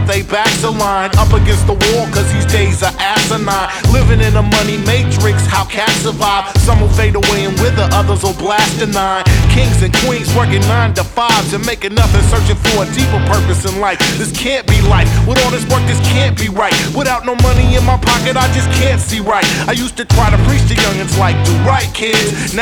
got they backs aligned up against the wall, cause these days are asinine. Living in a money matrix, how cats survive. Some will fade away and wither, others will blast a nine. Kings and queens working 9 to 5s and making nothing, searching for a deeper purpose in life. This can't be life. With all this work, this can't be right. Without no money in my pocket, I just can't see right. I used to try to preach to youngins like, do right, kids. Now